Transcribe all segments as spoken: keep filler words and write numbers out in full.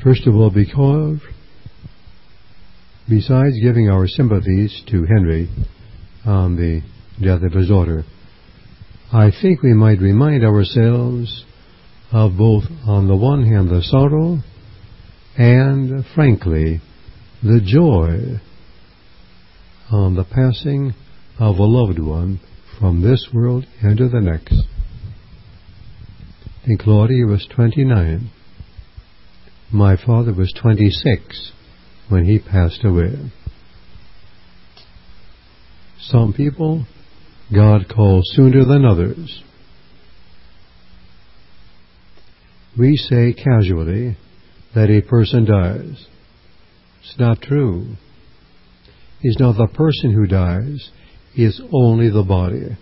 First of all, because besides giving our sympathies to Henry on the death of his daughter, I think we might remind ourselves of both, on the one hand, the sorrow and, frankly, the joy on the passing of a loved one from this world into the next. I think Claudia was twenty-nine. My father was twenty-six when he passed away. Some people God calls sooner than others. We say casually that a person dies. It's not true. It's not the person who dies, it's only the body.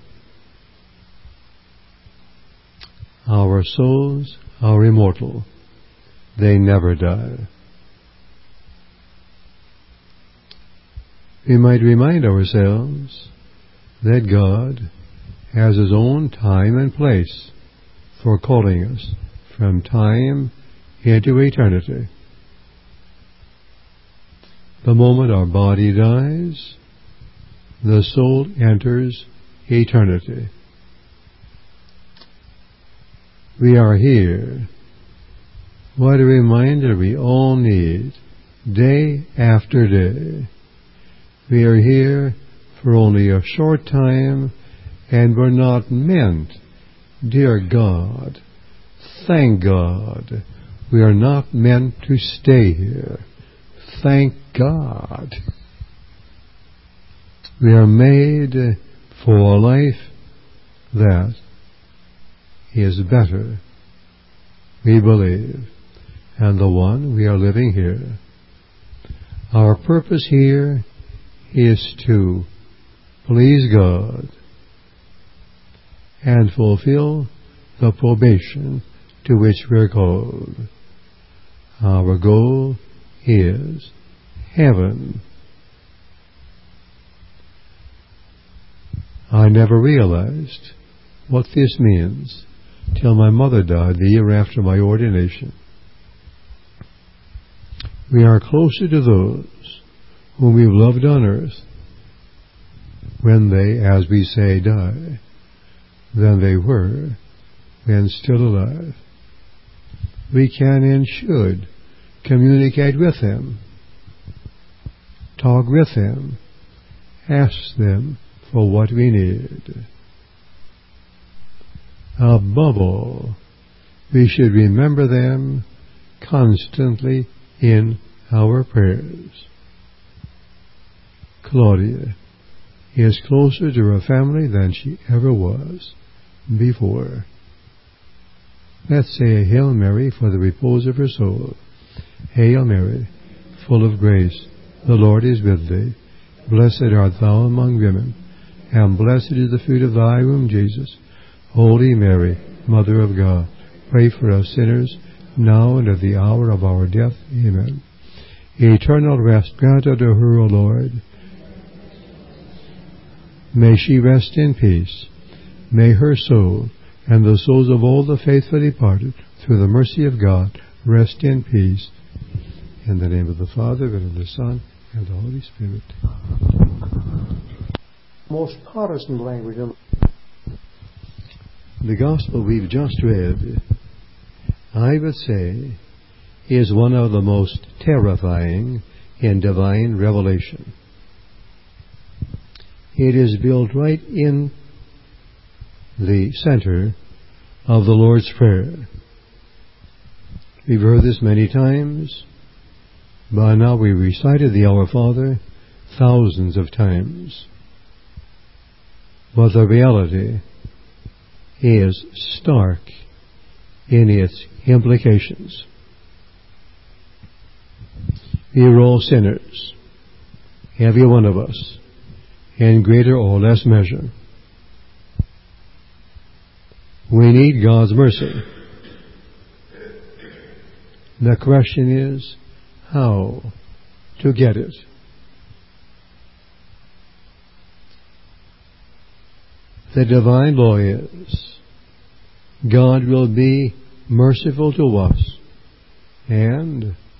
Our souls are immortal. They never die. We might remind ourselves that God has His own time and place for calling us from time into eternity. The moment our body dies, the soul enters eternity. We are here. What a reminder we all need, day after day. We are here for only a short time, and we're not meant, dear God, thank God, we are not meant to stay here. Thank God. We are made for a life that is better, we believe, than the one we are living here. Our purpose here is to please God and fulfill the probation to which we're called. Our goal is heaven. I never realized what this means till my mother died the year after my ordination. We are closer to those whom we've loved on earth when they, as we say, die, than they were when still alive. We can and should communicate with them, talk with them, ask them for what we need. Above all, we should remember them constantly in our prayers. Claudia is closer to her family than she ever was before. Let's say a Hail Mary for the repose of her soul. Hail Mary, full of grace, the Lord is with thee. Blessed art thou among women, and blessed is the fruit of thy womb, Jesus. Holy Mary, Mother of God, pray for us sinners, now and at the hour of our death. Amen. Eternal rest grant unto her, O Lord. May she rest in peace. May her soul and the souls of all the faithful departed, through the mercy of God, rest in peace. In the name of the Father, and of the Son, and the Holy Spirit. Most Protestant language. The Gospel we've just read, I would say, is one of the most terrifying in divine revelation. It is built right in the center of the Lord's Prayer. We've heard this many times. By now we recited the Our Father thousands of times. But the reality is stark in its implications. We are all sinners, every one of us, in greater or less measure. We need God's mercy. The question is, how to get it? The divine law is, God will be merciful to us, and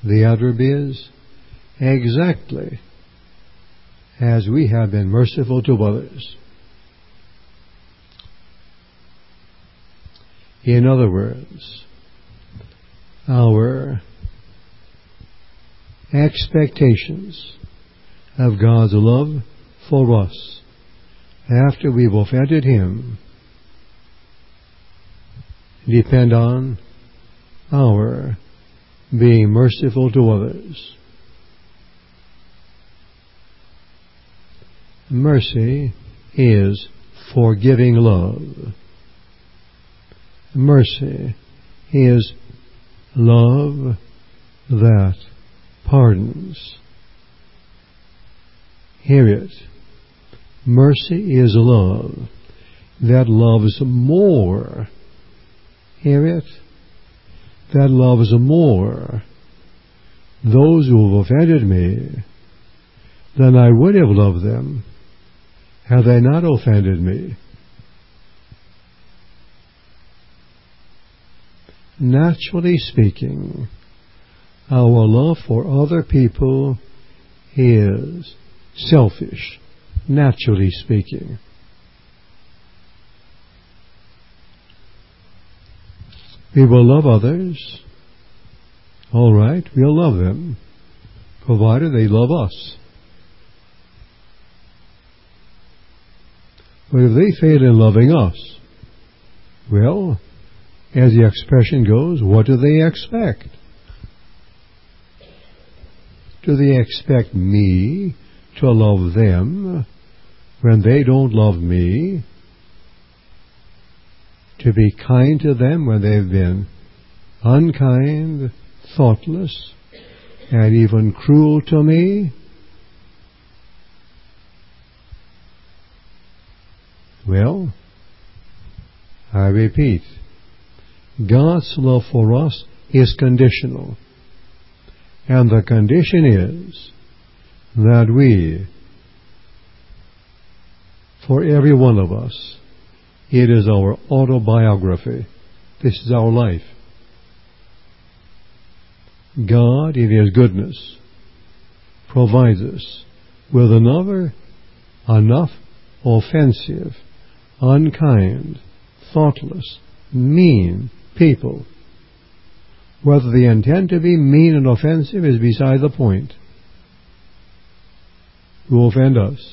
The adverb is exactly as we have been merciful to others. In other words, our expectations of God's love for us after we've offended Him depend on our being merciful to others. Mercy is forgiving love. Mercy is love that pardons. Hear it. Mercy is love that loves more. Hear it. That loves more those who have offended me than I would have loved them had they not offended me. Naturally speaking, our love for other people is selfish, naturally speaking. We will love others. All right, we'll love them, provided they love us. But if they fail in loving us, well, as the expression goes, what do they expect? Do they expect me to love them when they don't love me? To be kind to them when they've been unkind, thoughtless, and even cruel to me? Well, I repeat, God's love for us is conditional. And the condition is that we, for every one of us, it is our autobiography. This is our life. God, in His goodness, provides us with another, enough offensive, unkind, thoughtless, mean people. Whether they intend to be mean and offensive is beside the point. Who offend us?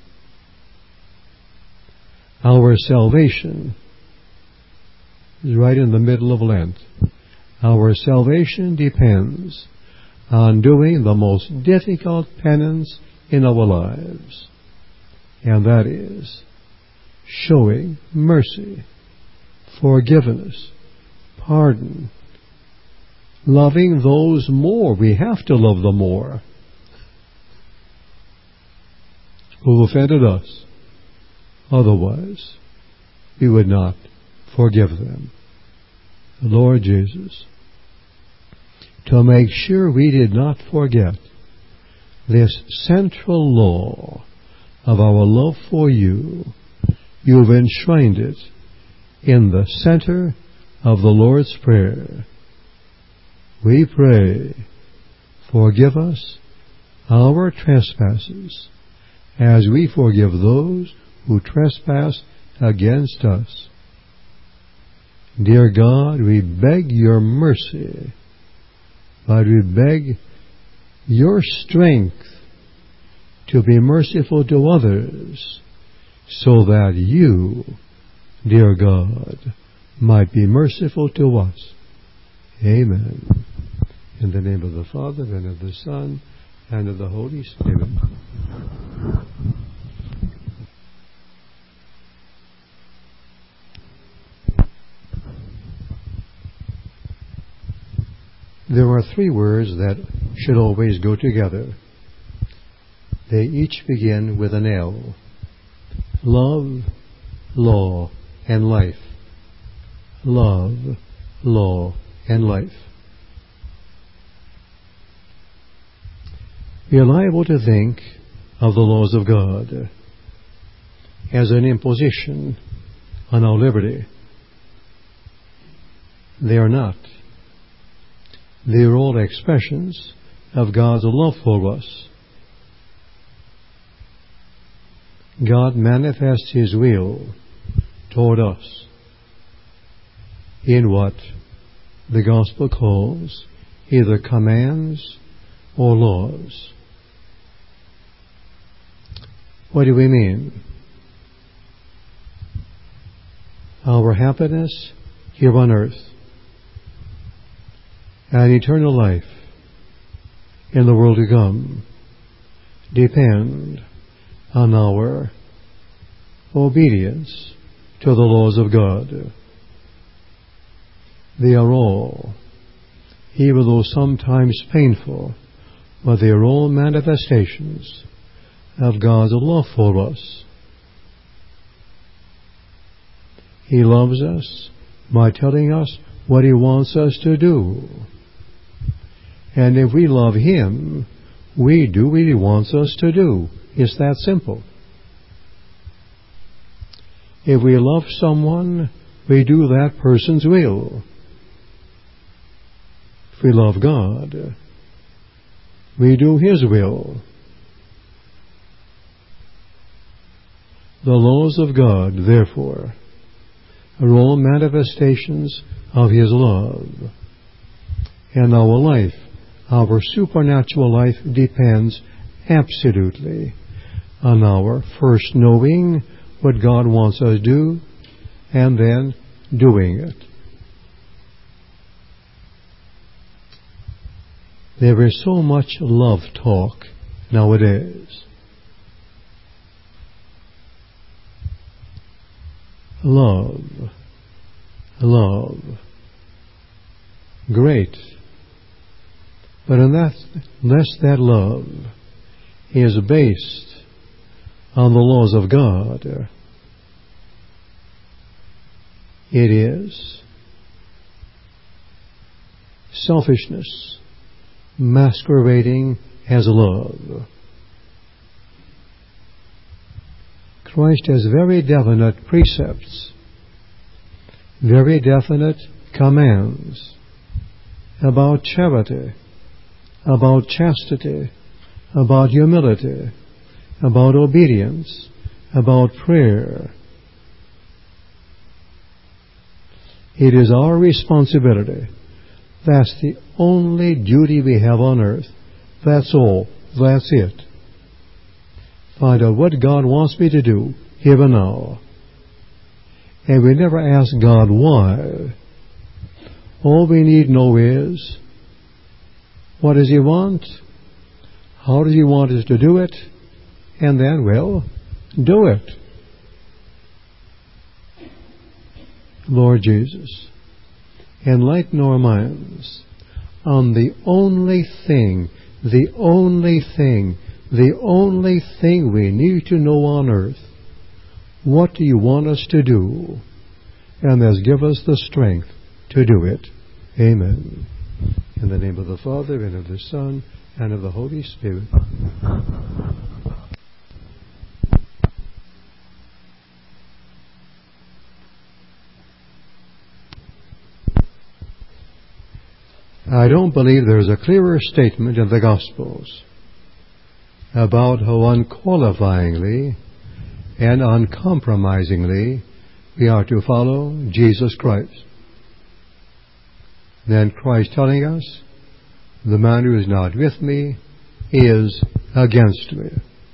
Our salvation is right in the middle of Lent. Our salvation depends on doing the most difficult penance in our lives, and that is showing mercy, forgiveness, pardon, loving those more. We have to love them more who offended us. Otherwise, we would not forgive them. Lord Jesus, to make sure we did not forget this central law of our love for you, you've enshrined it in the center of the Lord's Prayer. We pray, forgive us our trespasses, as we forgive those who trespass against us. Dear God, we beg your mercy, but we beg your strength to be merciful to others, so that you, dear God, might be merciful to us. Amen. In the name of the Father, and of the Son, and of the Holy Spirit. There are three words that should always go together. They each begin with an L. Love, law, and life. Love, law, and life. We are liable to think of the laws of God as an imposition on our liberty. They are not. They are all expressions of God's love for us. God manifests His will toward us in what the Gospel calls either commands or laws. What do we mean? Our happiness here on earth and eternal life in the world to come depend on our obedience to the laws of God. They are all, even though sometimes painful, but they are all manifestations of God's love for us. He loves us by telling us what He wants us to do. And if we love Him, we do what He wants us to do. It's that simple. If we love someone, we do that person's will. If we love God, we do His will. The laws of God, therefore, are all manifestations of His love. And our life, our supernatural life, depends absolutely on our first knowing what God wants us to do and then doing it. There is so much love talk nowadays. Love, love, great. But unless, unless that love is based on the laws of God, it is selfishness masquerading as love. Christ has very definite precepts, very definite commands about charity, about chastity, about humility, about obedience, about prayer. It is our responsibility. That's the only duty we have on earth. That's all. That's it. Find out what God wants me to do here and now. And we never ask God why. All we need to know is, what does He want? How does He want us to do it? And then, well, do it. Lord Jesus, enlighten our minds on the only thing, the only thing, the only thing we need to know on earth. What do You want us to do? And thus give us the strength to do it. Amen. In the name of the Father, and of the Son, and of the Holy Spirit. I don't believe there is a clearer statement in the Gospels about how unqualifyingly and uncompromisingly we are to follow Jesus Christ than Christ telling us, the man who is not with me is against me.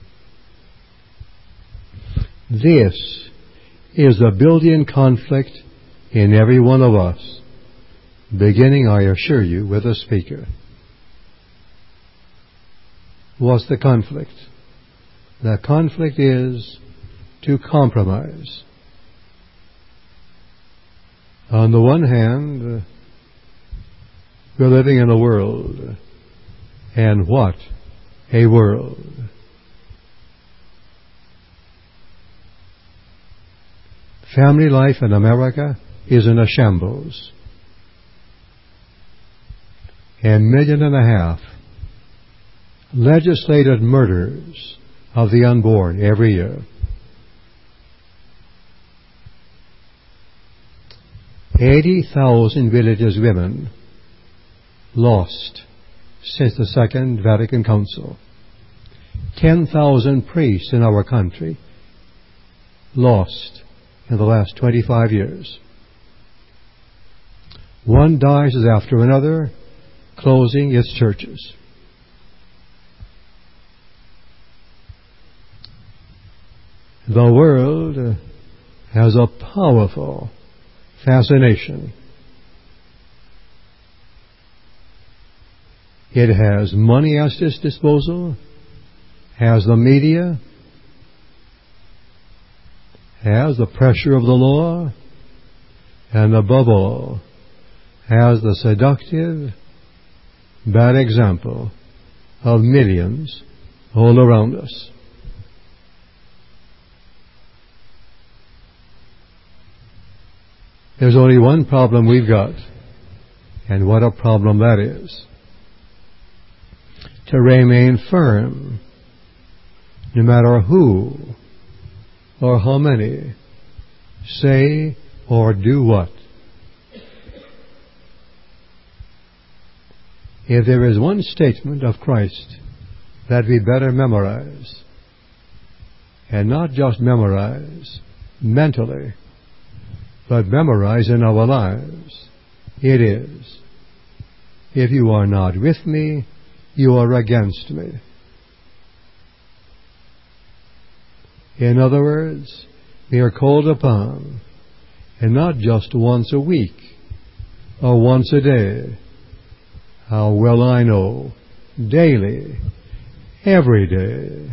This is a built-in conflict in every one of us, beginning, I assure you, with the speaker. What's the conflict? The conflict is to compromise. On the one hand, we're living in a world, and what a world. Family life in America is in a shambles. A million and a half legislated murders of the unborn every year. Eighty thousand religious women lost since the Second Vatican Council. ten thousand priests in our country lost in the last twenty-five years. One diocese after another closing its churches. The world has a powerful fascination. It has money at its disposal, has the media, has the pressure of the law, and above all, has the seductive, bad example of millions all around us. There's only one problem we've got, and what a problem that is. To remain firm, no matter who or how many say or do what. If there is one statement of Christ that we better memorize, and not just memorize mentally, but memorize in our lives, it is, if you are not with me, you are against me. In other words, we are called upon, and not just once a week or once a day. How well I know, daily, every day,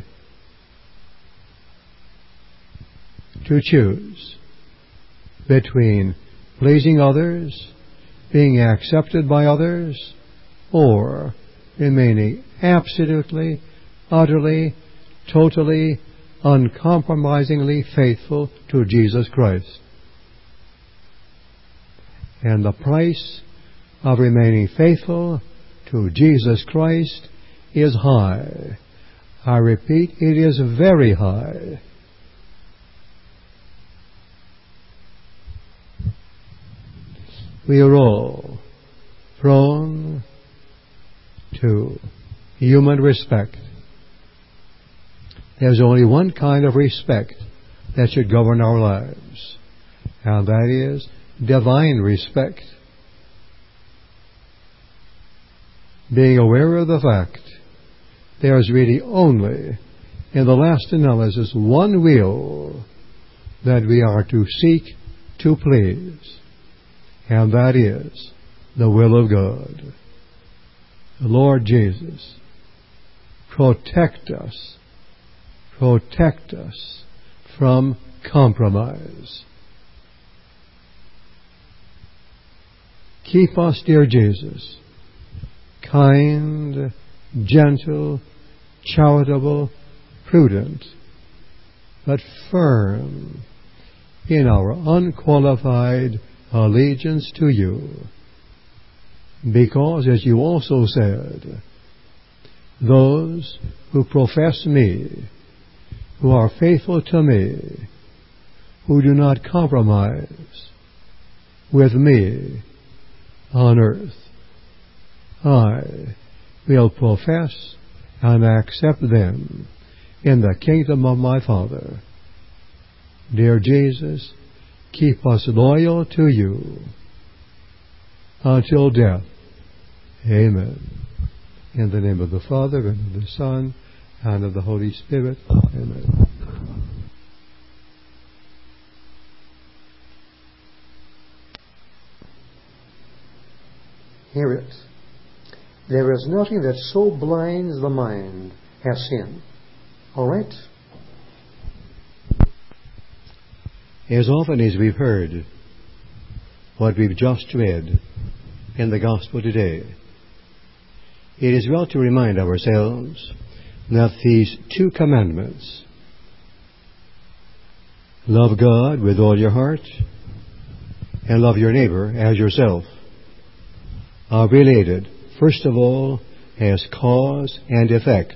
to choose between pleasing others, being accepted by others, or remaining absolutely, utterly, totally, uncompromisingly faithful to Jesus Christ. And the price of remaining faithful to Jesus Christ is high. I repeat, it is very high. We are all prone to human respect. There's only one kind of respect that should govern our lives, and that is divine respect. Being aware of the fact there is really only, in the last analysis, one will that we are to seek to please, and that is the will of God. Lord Jesus, protect us, protect us from compromise. Keep us, dear Jesus, kind, gentle, charitable, prudent, but firm in our unqualified allegiance to you. Because, as you also said, those who profess me, who are faithful to me, who do not compromise with me on earth, I will profess and accept them in the kingdom of my Father. Dear Jesus, keep us loyal to you until death. Amen. In the name of the Father, and of the Son, and of the Holy Spirit. Amen. Hear it. There is nothing that so blinds the mind as sin. All right? As often as we've heard what we've just read in the Gospel today, it is well to remind ourselves that these two commandments, love God with all your heart and love your neighbor as yourself, are related, first of all, as cause and effect.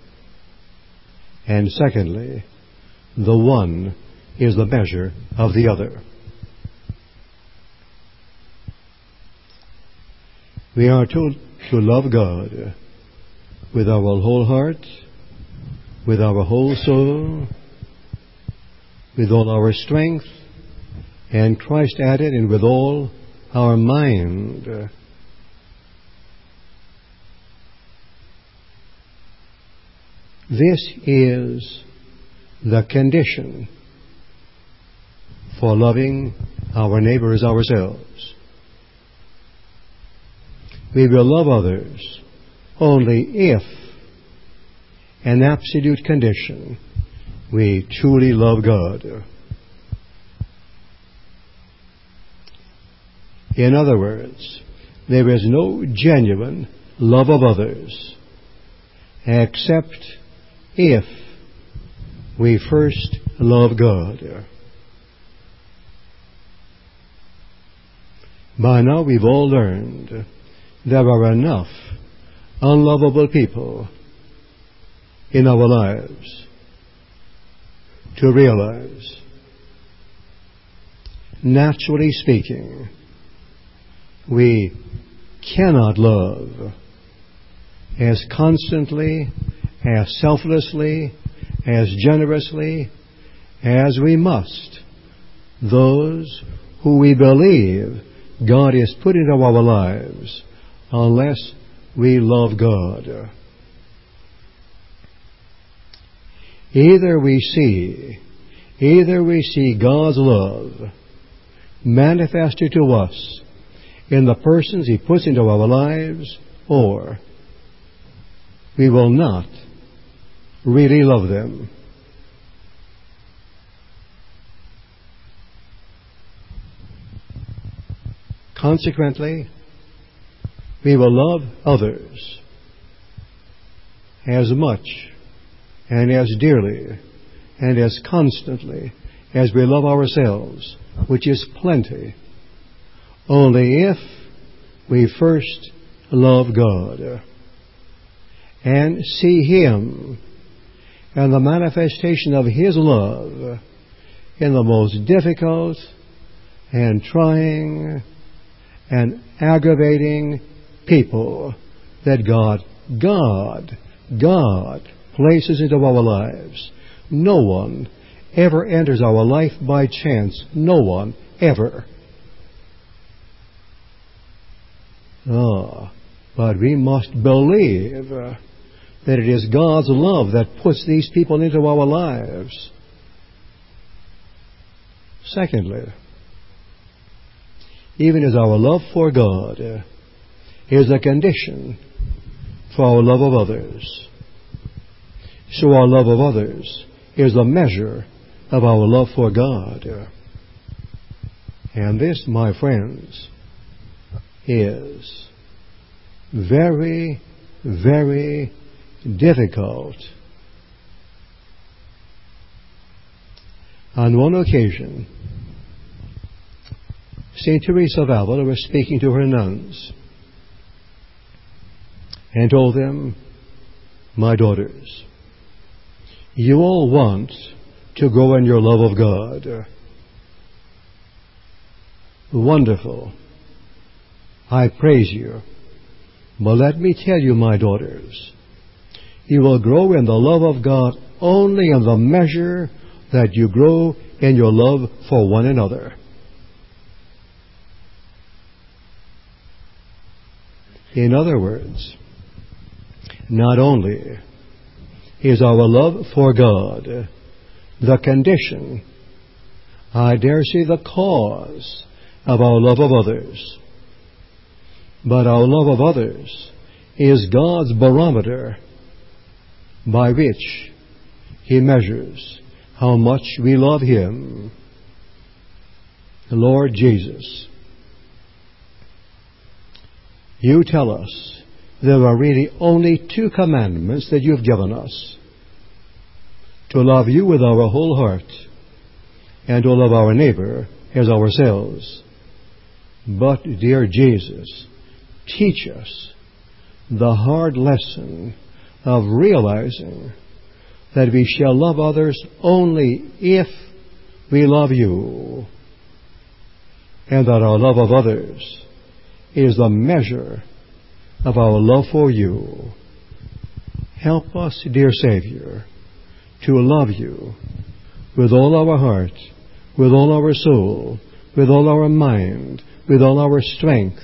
And secondly, the one is the measure of the other. We are to to love God with our whole heart, with our whole soul, with all our strength, and Christ added, and with all our mind. This is the condition for loving our neighbor as ourselves. We will love others only if, an absolute condition, we truly love God. In other words, there is no genuine love of others except if we first love God. By now we've all learned there are enough unlovable people in our lives to realize, naturally speaking, we cannot love as constantly, as selflessly, as generously as we must those who we believe God has put into our lives, unless we love God. Either we see, either we see God's love manifested to us in the persons He puts into our lives, or we will not really love them. Consequently, we will love others as much and as dearly and as constantly as we love ourselves, which is plenty, only if we first love God and see Him and the manifestation of His love in the most difficult and trying and aggravating people that God, God, God places into our lives. No one ever enters our life by chance. No one ever. Oh, but we must believe uh, that it is God's love that puts these people into our lives. Secondly, even as our love for God uh, is a condition for our love of others, so our love of others is a measure of our love for God. And this, my friends, is very, very difficult. On one occasion, Saint Teresa of Avila was speaking to her nuns and told them, "My daughters, you all want to grow in your love of God. Wonderful. I praise you. But let me tell you, my daughters, you will grow in the love of God only in the measure that you grow in your love for one another." In other words, not only is our love for God the condition, I dare say the cause of our love of others, but our love of others is God's barometer by which He measures how much we love Him. The Lord Jesus, you tell us there are really only two commandments that you've given us: to love you with our whole heart and to love our neighbor as ourselves. But, dear Jesus, teach us the hard lesson of realizing that we shall love others only if we love you, and that our love of others is the measure of our love for you. Help us, dear Savior, to love you with all our heart, with all our soul, with all our mind, with all our strength,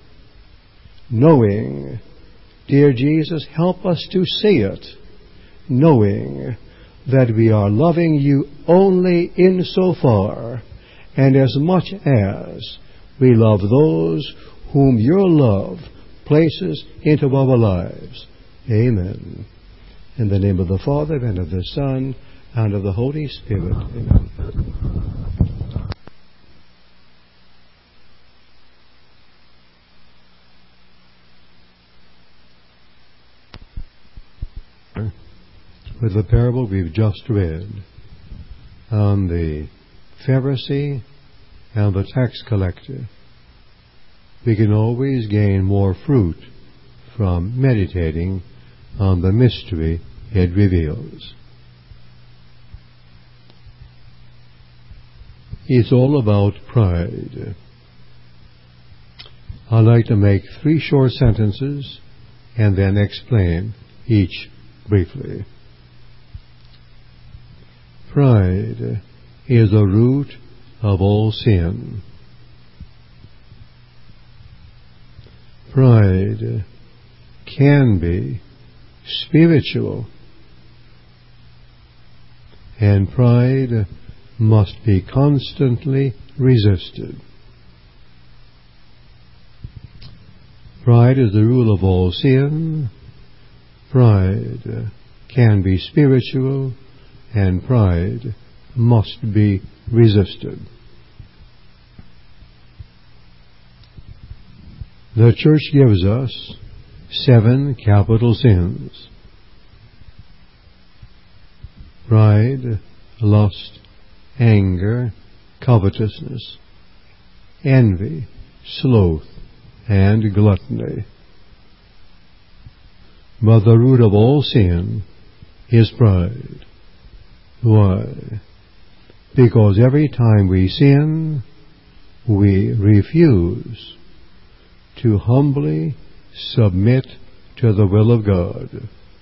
knowing, dear Jesus, help us to see it, knowing that we are loving you only insofar and as much as we love those whom your love places into our lives. Amen. In the name of the Father, and of the Son, and of the Holy Spirit. Amen. With the parable we've just read on the Pharisee and the tax collector, we can always gain more fruit from meditating on the mystery it reveals. It's all about pride. I'd like to make three short sentences and then explain each briefly. Pride is the root of all sin. Pride can be spiritual, and pride must be constantly resisted. Pride is the rule of all sin. Pride can be spiritual, and pride must be resisted. The Church gives us seven capital sins: pride, lust, anger, covetousness, envy, sloth, and gluttony. But the root of all sin is pride. Why? Because every time we sin, we refuse to humbly submit to the will of God.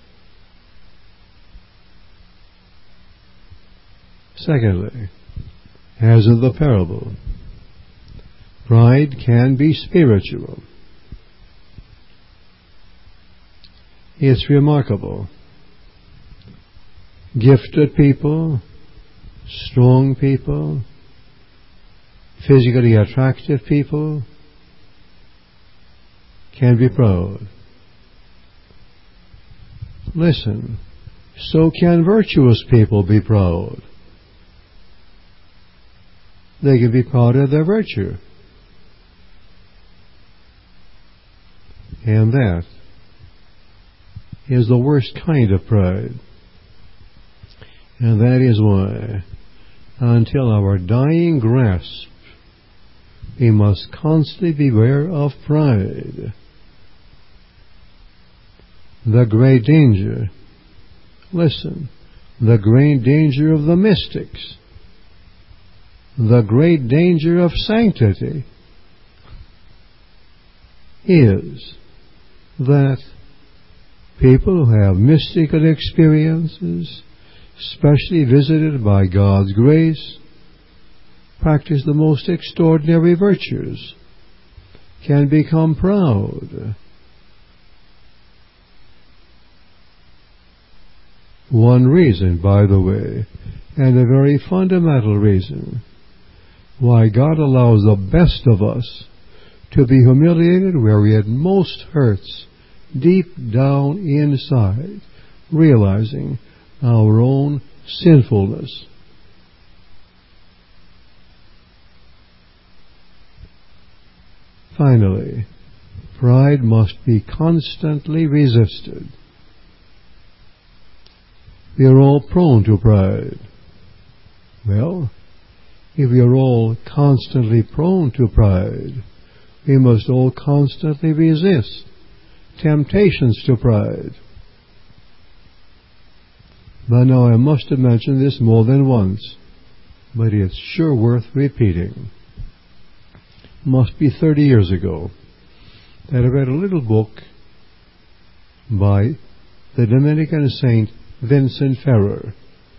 Secondly, as in the parable, pride can be spiritual. It's remarkable. Gifted people, strong people, physically attractive people can be proud. Listen, so can virtuous people be proud. They can be proud of their virtue. And that is the worst kind of pride. And that is why, until our dying grasp, we must constantly beware of pride. The great danger, listen, the great danger of the mystics, the great danger of sanctity is that people who have mystical experiences, especially visited by God's grace, practice the most extraordinary virtues, can become proud. One reason, by the way, and a very fundamental reason, why God allows the best of us to be humiliated where it most hurts, deep down inside, realizing our own sinfulness. Finally, pride must be constantly resisted. We are all prone to pride. Well, if we are all constantly prone to pride, we must all constantly resist temptations to pride. By now I must have mentioned this more than once, but it's sure worth repeating. It must be thirty years ago that I read a little book by the Dominican Saint Vincent Ferrer,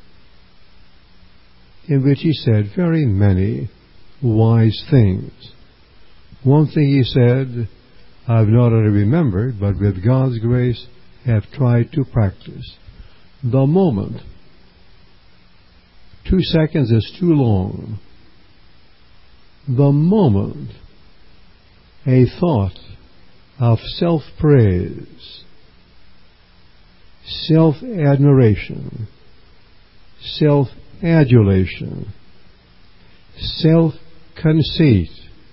in which he said very many wise things. One thing he said, I've not only remembered, but with God's grace have tried to practice. The moment. Two seconds is too long. The moment a thought of self-praise, self-admiration, self-adulation, self-conceit,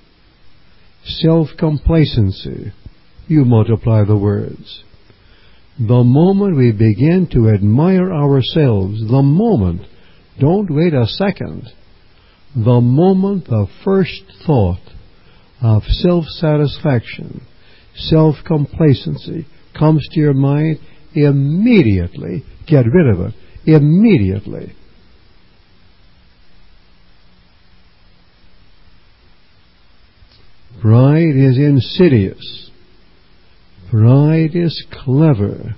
self-complacency, you multiply the words. The moment we begin to admire ourselves, the moment, don't wait a second, the moment the first thought of self-satisfaction, self-complacency comes to your mind, immediately get rid of it. Immediately. Pride is insidious. Pride is clever.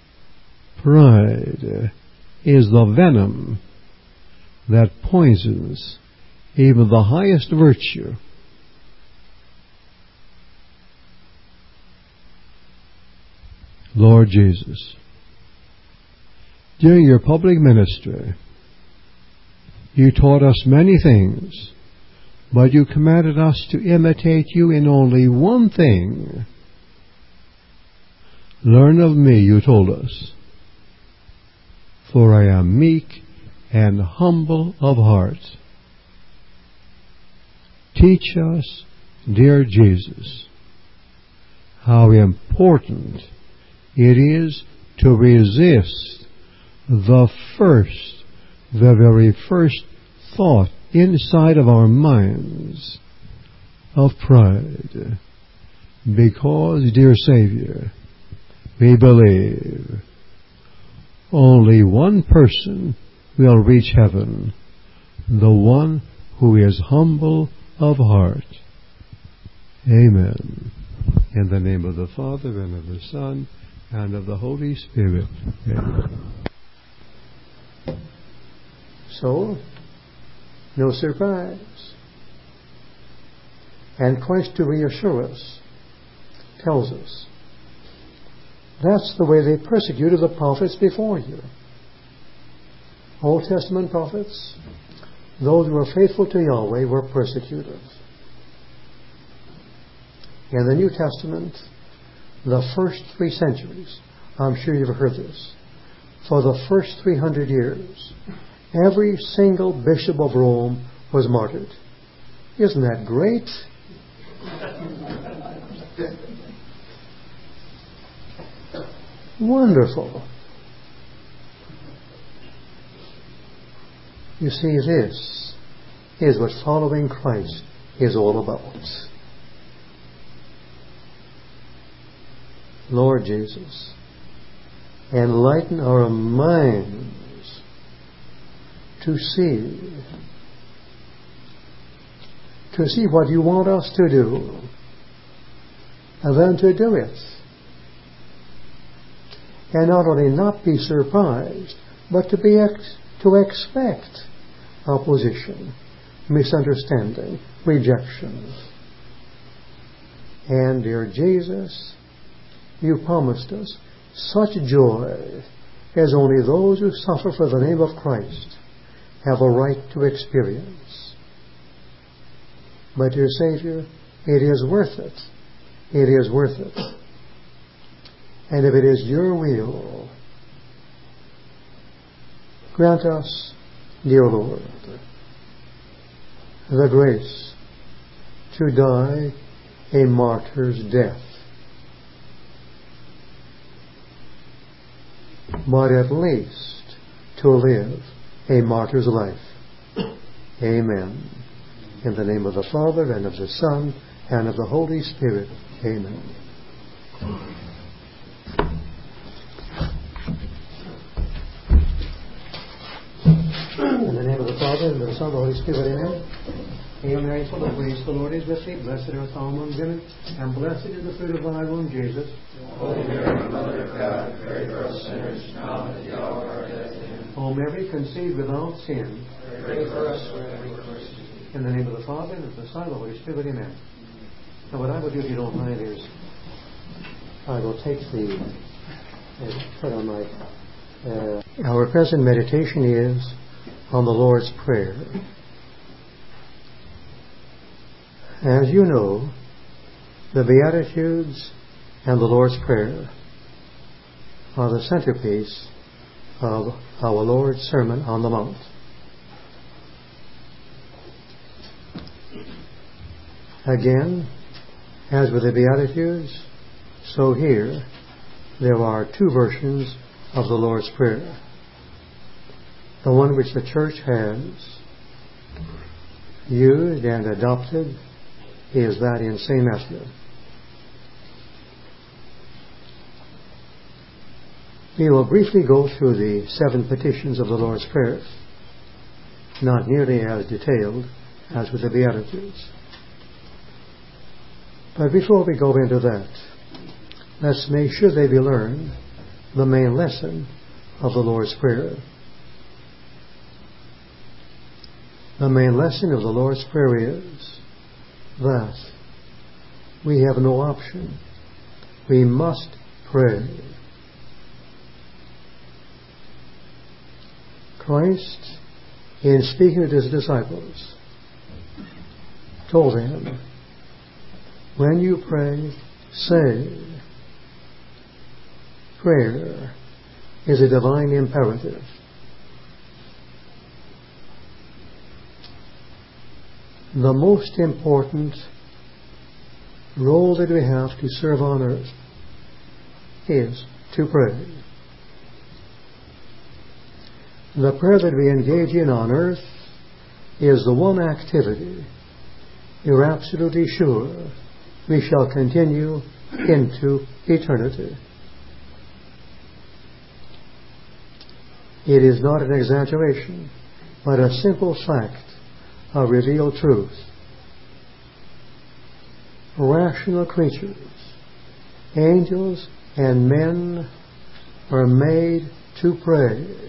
Pride is the venom that poisons even the highest virtue. Lord Jesus, during your public ministry, you taught us many things, but you commanded us to imitate you in only one thing. Learn of me, you told us, for I am meek and humble of heart. Teach us, dear Jesus, how important it is to resist the first, the very first thought inside of our minds of pride. Because, dear Savior, we believe only one person will reach heaven, the one who is humble of heart. Amen. In the name of the Father, and of the Son, and of the Holy Spirit. Amen. So, no surprise. And Christ, to reassure us, tells us that's the way they persecuted the prophets before you. Old Testament prophets, those who were faithful to Yahweh were persecuted. In the New Testament, the first three centuries, I'm sure you've heard this, for the first three hundred years, every single bishop of Rome was martyred. Isn't that great? Wonderful. You see, this is what following Christ is all about. Lord Jesus, enlighten our minds to see, to see what you want us to do, and then to do it. And not only not be surprised, but to be ex- to expect opposition, misunderstanding, rejection. And, dear Jesus, you promised us such joy as only those who suffer for the name of Christ have a right to experience. But, dear Savior, it is worth it. It is worth it. And if it is your will, grant us, dear Lord, the grace to die a martyr's death, but at least to live a martyr's life. Amen. In the name of the Father, and of the Son, and of the Holy Spirit. Amen. In the name of the Father, and of the Son, and the Holy Spirit. Amen. Hail Mary, full of grace, the Lord is with thee. Blessed art thou among women, and blessed is the fruit of thy womb, Jesus. Holy Mary, Mother of God, pray for us sinners, now and at the hour of our death. Amen. O Mary, conceived without sin, Pray for us who have recourse to thee. in the name of the Father, and of the Son, and of the Holy Spirit, amen. Now what I will do, if you don't mind, is I will take the, uh, put on my, uh, our present meditation is on the Lord's Prayer. As you know, the Beatitudes and the Lord's Prayer are the centerpiece of our Lord's Sermon on the Mount. Again, as with the Beatitudes, so here there are two versions of the Lord's Prayer. The one which the Church has used and adopted is that in Saint Matthew. We will briefly go through the seven petitions of the Lord's Prayer, not nearly as detailed as with the Beatitudes. But before we go into that, let's make sure they be learned the main lesson of the Lord's Prayer. The main lesson of the Lord's Prayer is that we have no option. We must pray. Christ, in speaking to his disciples, told them, when you pray, say. Prayer is a divine imperative. The most important role that we have to serve on earth is to pray. The prayer that we engage in on earth is the one activity you're absolutely sure we shall continue into eternity. It is not an exaggeration, but a simple fact of revealed truth. Rational creatures, angels and men, are made to pray.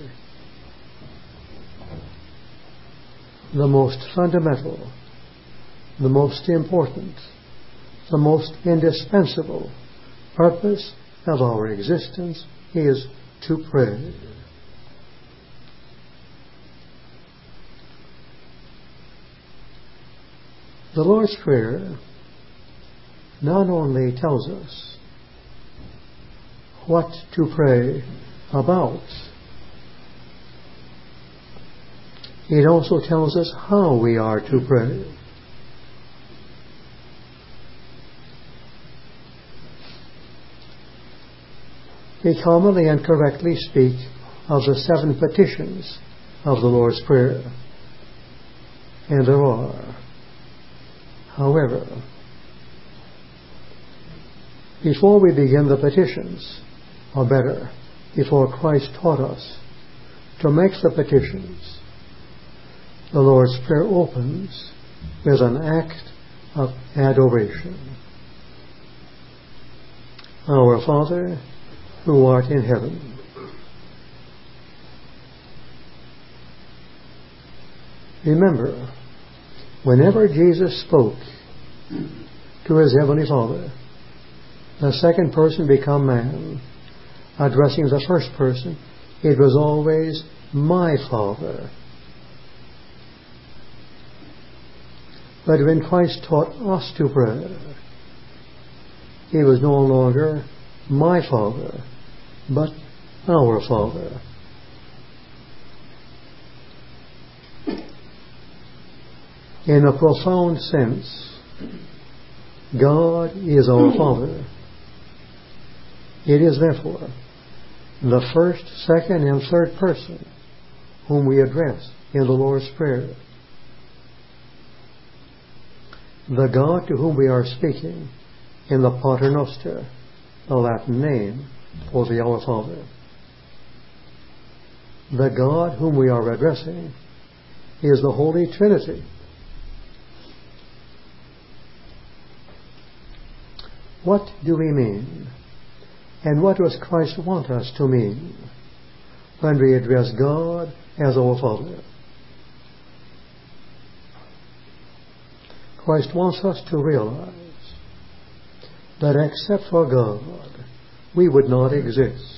The most fundamental, the most important, the most indispensable purpose of our existence is to pray. The Lord's Prayer not only tells us what to pray about, it also tells us how we are to pray. We commonly and correctly speak of the seven petitions of the Lord's Prayer, and there are. However, before we begin the petitions, or better, before Christ taught us to make the petitions, the Lord's Prayer opens with an act of adoration. Our Father, who art in heaven, remember, whenever Jesus spoke to his Heavenly Father, the second person become man, addressing the first person, it was always my Father. But when Christ taught us to pray, he was no longer my Father, but our Father. In a profound sense, God is our Father. It is therefore the first, second, and third person whom we address in the Lord's Prayer. The God to whom we are speaking in the Pater Noster, the Latin name for the Our Father. The God whom we are addressing is the Holy Trinity. What do we mean And what does Christ want us to mean when we address God as our Father? Christ wants us to realize that except for God, we would not exist.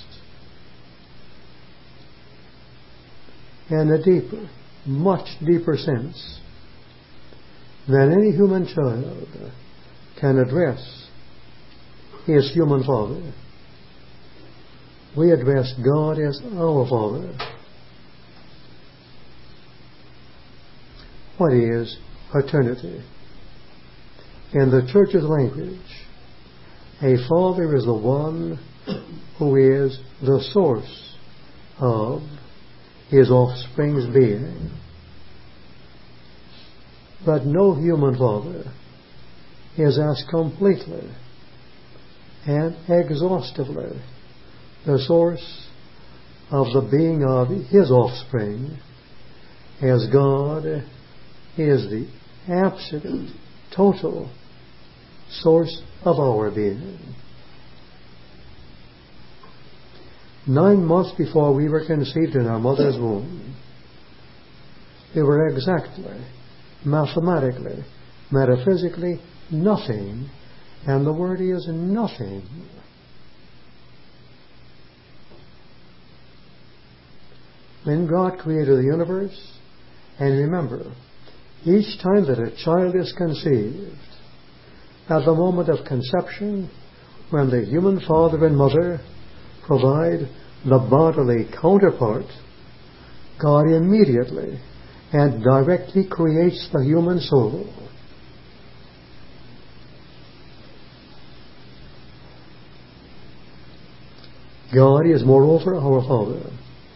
In a deeper, much deeper sense than any human child can address his human father, we address God as our Father. What is paternity? In the Church's language, a father is the one who is the source of his offspring's being. But no human father is as completely and exhaustively the source of the being of his offspring as God is the absolute, total source of our being. Nine months before we were conceived in our mother's womb, we were exactly, mathematically, metaphysically, nothing, and the word is nothing. When God created the universe, and remember, each time that a child is conceived, at the moment of conception, when the human father and mother provide the bodily counterpart, God immediately and directly creates the human soul. God is moreover our Father,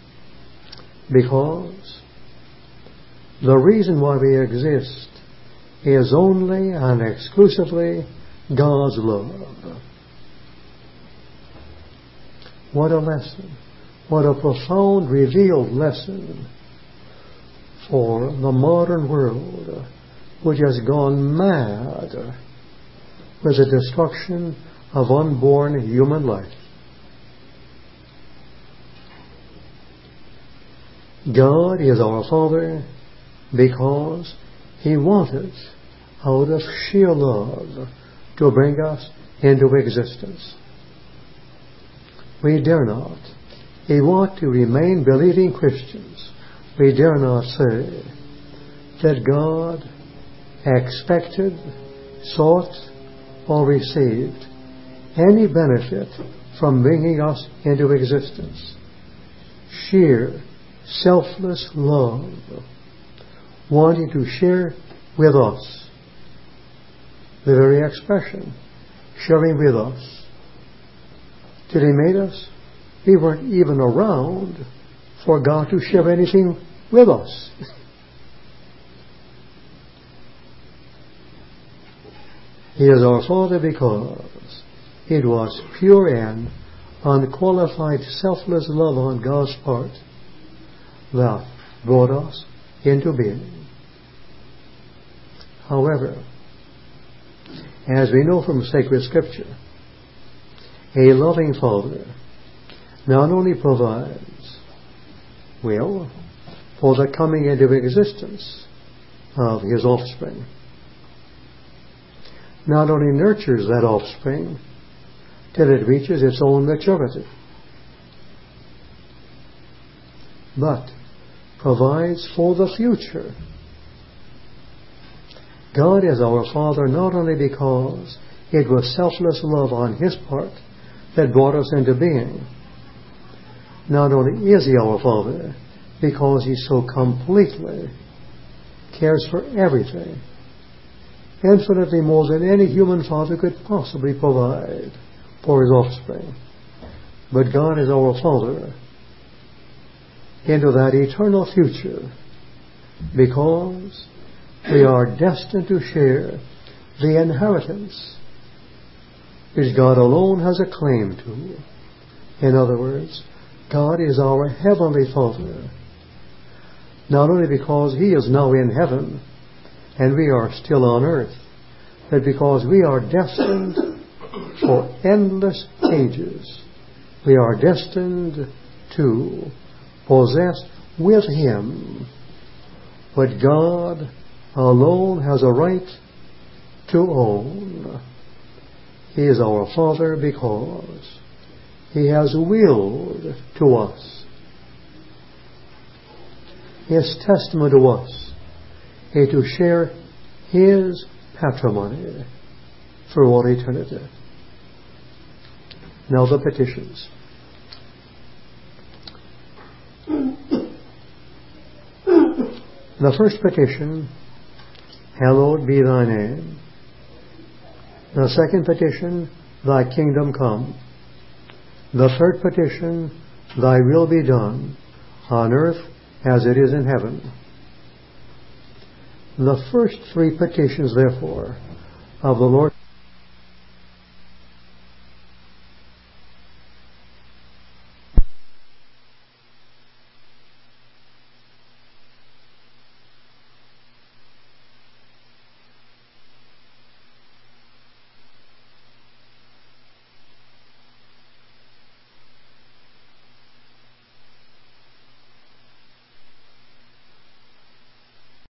because the reason why we exist is only and exclusively God's love. What a lesson. What a profound, revealed lesson for the modern world, which has gone mad with the destruction of unborn human life. God is our Father because He wanted, out of sheer love, to bring us into existence. We dare not. We want to remain believing Christians. We dare not say that God expected, sought, or received any benefit from bringing us into existence. Sheer, selfless love, wanting to share with us the very expression, sharing with us. Till He made us, we weren't even around for God to share anything with us. He is our Father because it was pure and unqualified selfless love on God's part that brought us into being. However, as we know from sacred scripture, a loving Father not only provides, well, for the coming into existence of His offspring, not only nurtures that offspring till it reaches its own maturity, but provides for the future. God is our Father not only because it was selfless love on His part that brought us into being. Not only is He our Father because He so completely cares for everything, infinitely more than any human father could possibly provide for his offspring. But God is our Father into that eternal future because we are destined to share the inheritance which God alone has a claim to. In other words, God is our Heavenly Father, not only because He is now in heaven and we are still on earth, but because we are destined for endless ages we are destined to possess with Him what God alone has a right to own. He is our Father because He has willed to us. His testament to us is to share His patrimony for all eternity. Now the petitions. The first petition, hallowed be thy name. The second petition, thy kingdom come. The third petition, thy will be done, on earth as it is in heaven. The first three petitions, therefore, of the Lord